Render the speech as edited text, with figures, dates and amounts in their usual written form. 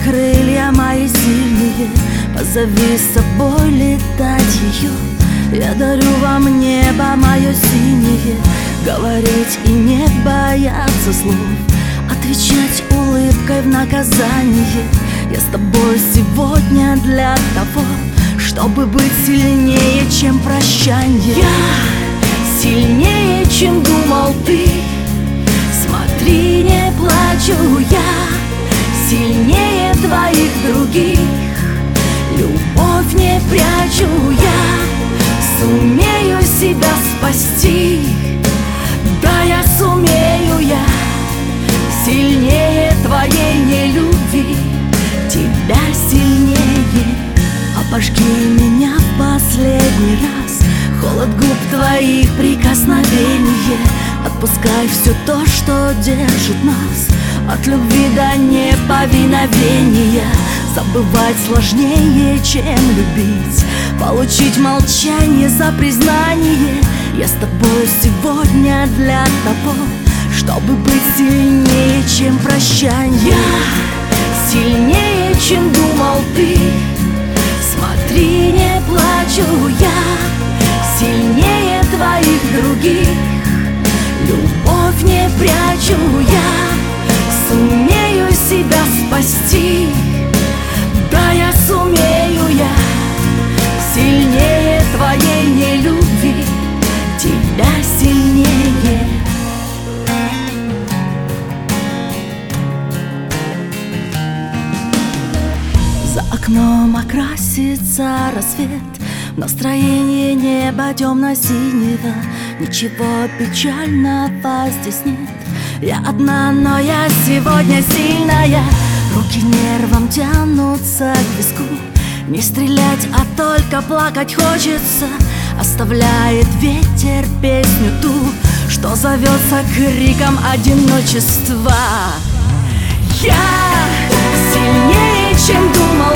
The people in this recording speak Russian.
крылья мои сильные, позови с собой летать ее. Я дарю вам небо мое синее, говорить и не бояться слов, отвечать улыбкой в наказание. Я с тобой сегодня для того, чтобы быть сильнее, чем прощанье. Я сильнее, чем думал ты. Смотри, не плачу я, сильнее твоих других. Любовь не прячу я, сумею себя спасти. Да, я сумею я, сильнее твоей нелюбви, тебя сильнее. Обожги меня в последний раз, холод губ твоих прикосновение. Отпускай все то, что держит нас от любви до неповиновения. Забывать сложнее, чем любить, получить молчание за признание. Я с тобой сегодня для того, чтобы быть сильнее, чем прощанье. Я сильнее, чем думал ты. Смотри, не плачу я, сильнее твоих других. Любовь не прячу я, сумею себя спасти. Да, я сумею я, сильнее твоей нелюбви, тебя сильнее. За окном окрасится рассвет, настроение неба темно-синего. Ничего печального здесь нет. Я одна, но я сегодня сильная. Руки нервом тянутся к виску. Не стрелять, а только плакать хочется. Оставляет ветер песню ту, что зовется криком одиночества. Я сильнее, чем думал